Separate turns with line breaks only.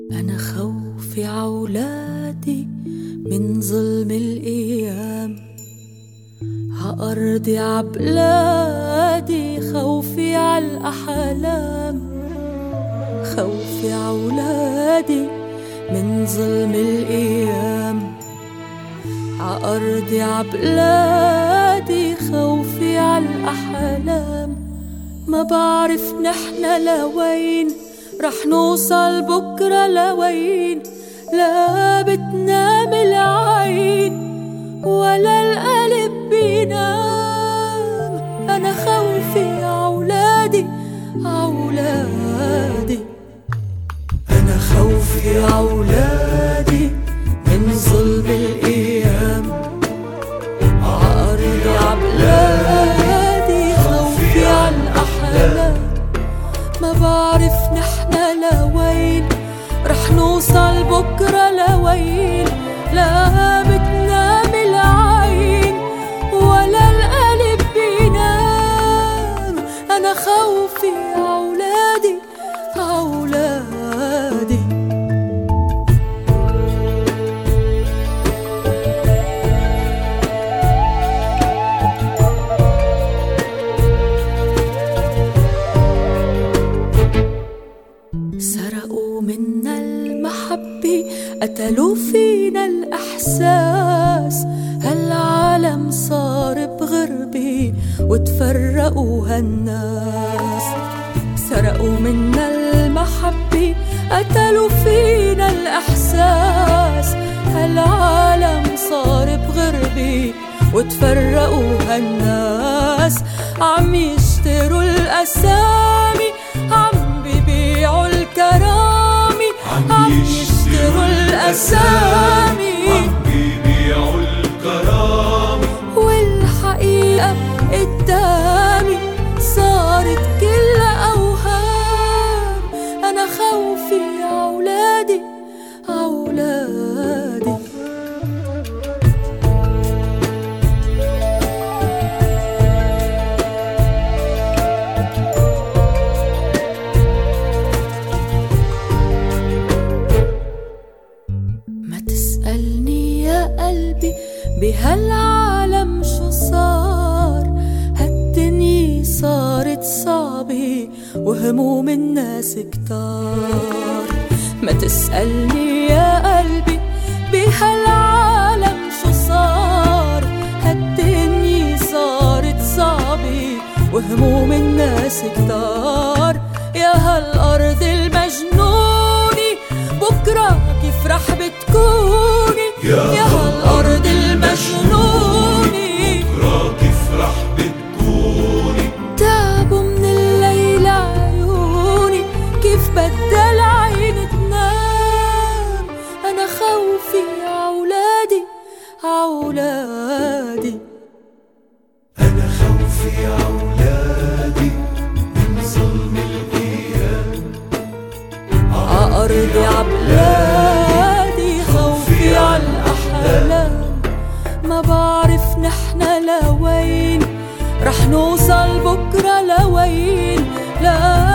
أنا خوفي عولادي من ظلم الأيام، عأرضي عبلادي خوفي عالأحلام. خوفي عولادي من ظلم الأيام، عأرضي عبلادي خوفي عالأحلام. ما بعرف نحنا لوين رح نوصل بكرة، لوين لا بتنام العين ولا القلب بينام. أنا خوفي عولادي عولادي، أنا خوفي عولادي من ظلم الأيام، عأرض عبلادي خوفي عالأحلام. ما بعرف نحنا لوين رح نوصل بكرة، لوين لا بتنام العين ولا القلب بينام. أنا خوفي عولادي عولادي. سرقوا منا المحبة، قتلوا فينا الإحساس. هالعالم صار بغربة وتفرقوا هالناس. سرقوا منا المحبة، قتلوا فينا الإحساس. هالعالم صار بغربة وتفرقوا هالناس. عم يشتروا الأسامي، عم بيبيعوا الكرامة. عم يشتروا الأسامي،
عم بيبيعوا الكرامة.
والحقيقة قدامي صارت كلها أوهام. أنا خوفي عولادي عولادي. ما تسألني يا قلبي بهالعالم شو صار. هالدنيا صارت صعبة وهموم الناس كتار. ما تسألني يا قلبي بهالعالم شو صار. هالدنيا صارت صعبة وهموم الناس كتار. يا هالأرض المجنونة بكرة كيف رح بتكوني؟ يا هالأرض المجنونة
بكرة كيف رح بتكوني؟
تعبوا من الليل عيوني، كيف بدل عين تنام. أنا خوفي عولادي عولادي.
أنا خوفي عولادي من ظلم الأيام،
عأرض عبلادي خوفي عالأحلام. ما بعرف نحنا لوين رح نوصل بكرة، لوين لا